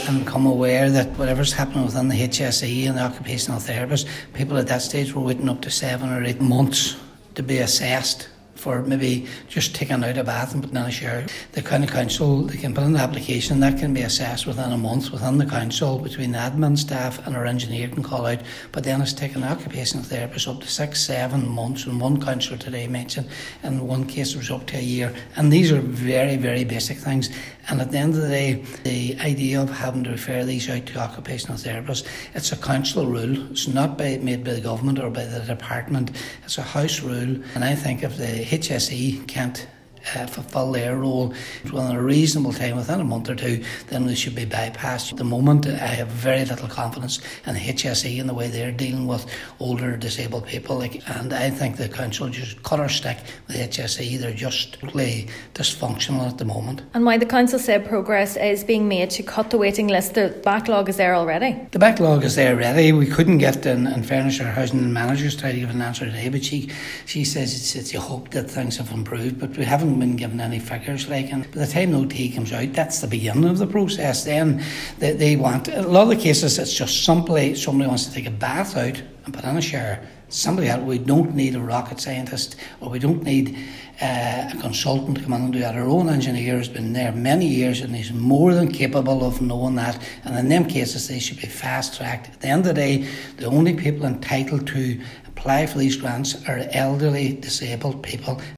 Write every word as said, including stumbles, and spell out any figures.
and become aware that whatever's happening within the H S E and the occupational therapists, people at that stage were waiting up to seven or eight months to be assessed for maybe just taking out a bath and putting in a shower. The county council, they can put in an application that can be assessed within a month within the council between the admin staff and our engineer can call out, but then it's taken the occupational therapist up to six, seven months, and one councillor today mentioned in one case it was up to a year. And these are very, very basic things. And at the end of the day, the idea of having to refer these out to occupational therapists, it's a council rule. It's not by, made by the government or by the department. It's a house rule. And I think if the H S E can't uh, fulfil their role within a reasonable time, within a month or two, then they should be bypassed. At the moment, I have very little confidence in the H S E and the way they're dealing with older disabled people. Like, and I think the council just cut our stick with the H S E. They're just totally dysfunctional at the moment. And while the council said progress is being made to cut the waiting list, the backlog is there already? The backlog is there already. We couldn't get, in, in fairness, our housing managers tried to give an answer today, but she, she says it's, it's a hope that things have improved, but we haven't been given any figures. Like, and by the time the O T comes out, that's the beginning of the process. Then they, they want, in a lot of the cases, it's just simply somebody wants to take a bath out and put in a shower. Somebody else. We don't need a rocket scientist, or we don't need uh, a consultant to come in and do that. Our own engineer has been there many years and he's more than capable of knowing that. And in them cases, they should be fast-tracked. At the end of the day, the only people entitled to apply for these grants are elderly, disabled people.